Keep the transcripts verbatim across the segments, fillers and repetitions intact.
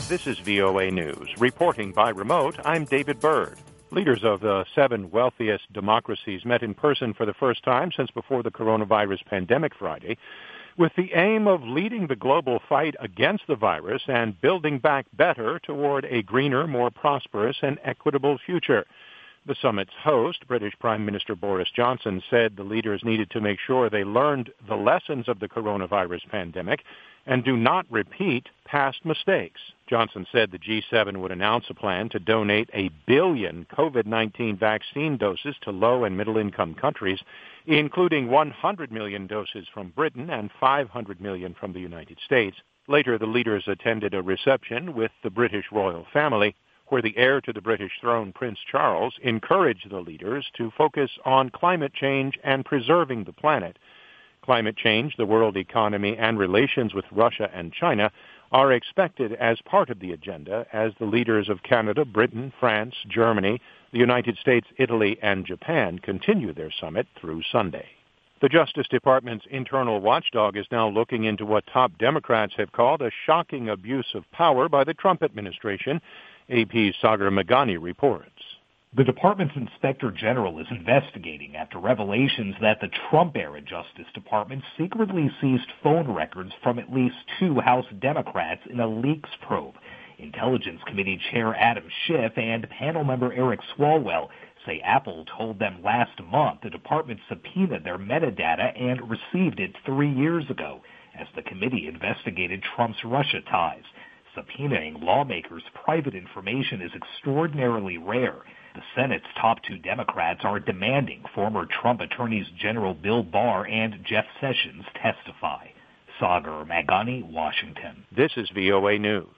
This is V O A News. Reporting by remote, I'm David Byrd. Leaders of the seven wealthiest democracies met in person for the first time since before the coronavirus pandemic Friday, with the aim of leading the global fight against the virus and building back better toward a greener, more prosperous, and equitable future. The summit's host, British Prime Minister Boris Johnson, said the leaders needed to make sure they learned the lessons of the coronavirus pandemic and do not repeat past mistakes. Johnson said the G seven would announce a plan to donate a billion COVID nineteen vaccine doses to low- and middle-income countries, including one hundred million doses from Britain and five hundred million from the United States. Later, the leaders attended a reception with the British royal family, where the heir to the British throne, Prince Charles, encouraged the leaders to focus on climate change and preserving the planet. Climate change, the world economy, and relations with Russia and China are expected as part of the agenda as the leaders of Canada, Britain, France, Germany, the United States, Italy, and Japan continue their summit through Sunday. The Justice Department's internal watchdog is now looking into what top Democrats have called a shocking abuse of power by the Trump administration. A P's Sagar Meghani reports. The department's inspector general is investigating after revelations that the Trump-era Justice Department secretly seized phone records from at least two House Democrats in a leaks probe. Intelligence Committee Chair Adam Schiff and panel member Eric Swalwell say Apple told them last month the department subpoenaed their metadata and received it three years ago as the committee investigated Trump's Russia ties. Subpoenaing lawmakers' private information is extraordinarily rare. The Senate's top two Democrats are demanding former Trump attorneys General Bill Barr and Jeff Sessions testify. Sagar Meghani, Washington. This is V O A News.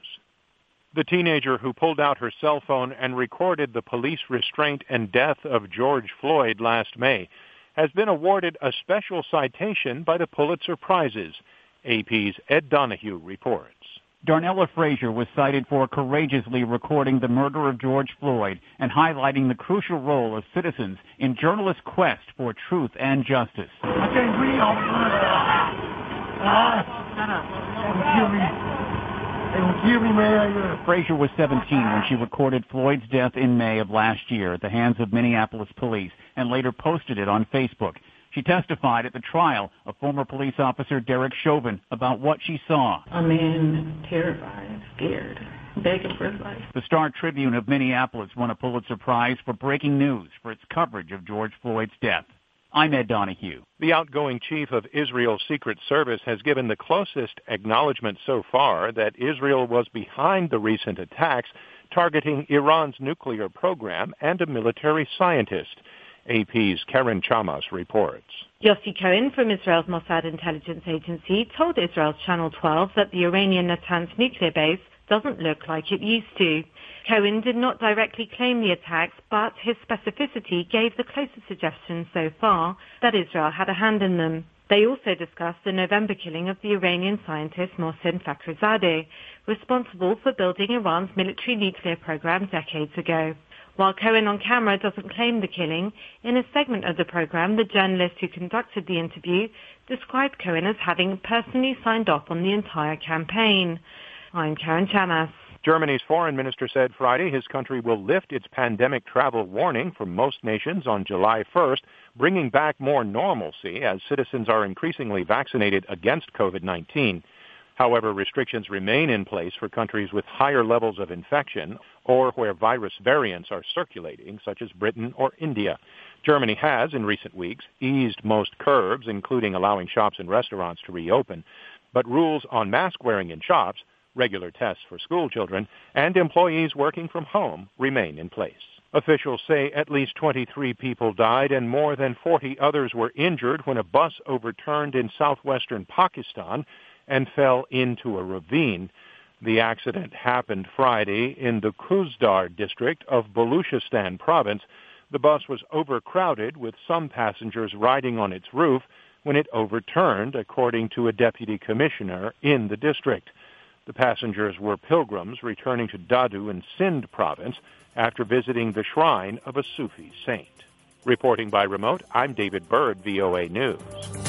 The teenager who pulled out her cell phone and recorded the police restraint and death of George Floyd last May has been awarded a special citation by the Pulitzer Prizes. A P's Ed Donahue reports. Darnella Frazier was cited for courageously recording the murder of George Floyd and highlighting the crucial role of citizens in journalists' quest for truth and justice. I can't breathe. Ah, shut up. They will kill me. They will kill me, man. Frazier was seventeen when she recorded Floyd's death in May of last year at the hands of Minneapolis police and later posted it on Facebook. She testified at the trial of former police officer Derek Chauvin about what she saw. A man terrified, scared, begging for his life. The Star Tribune of Minneapolis won a Pulitzer Prize for breaking news for its coverage of George Floyd's death. I'm Ed Donahue. The outgoing chief of Israel's Secret Service has given the closest acknowledgement so far that Israel was behind the recent attacks targeting Iran's nuclear program and a military scientist. A P's Karen Chamas reports. Yossi Cohen from Israel's Mossad intelligence agency told Israel's Channel twelve that the Iranian Natanz nuclear base doesn't look like it used to. Cohen did not directly claim the attacks, but his specificity gave the closest suggestion so far that Israel had a hand in them. They also discussed the November killing of the Iranian scientist Mohsen Fakhrizadeh, responsible for building Iran's military nuclear program decades ago. While Cohen on camera doesn't claim the killing, in a segment of the program, the journalist who conducted the interview described Cohen as having personally signed off on the entire campaign. I'm Karen Chamas. Germany's foreign minister said Friday his country will lift its pandemic travel warning from most nations on July first, bringing back more normalcy as citizens are increasingly vaccinated against COVID nineteen. However, restrictions remain in place for countries with higher levels of infection or where virus variants are circulating, such as Britain or India. Germany has, in recent weeks, eased most curbs, including allowing shops and restaurants to reopen. But rules on mask wearing in shops, regular tests for school children, and employees working from home remain in place. Officials say at least twenty-three people died and more than forty others were injured when a bus overturned in southwestern Pakistan and fell into a ravine. The accident happened Friday in the Khuzdar district of Baluchistan province. The bus was overcrowded with some passengers riding on its roof when it overturned, according to a deputy commissioner in the district. The passengers were pilgrims returning to Dadu in Sindh province after visiting the shrine of a Sufi saint. Reporting by remote, I'm David Byrd, V O A News.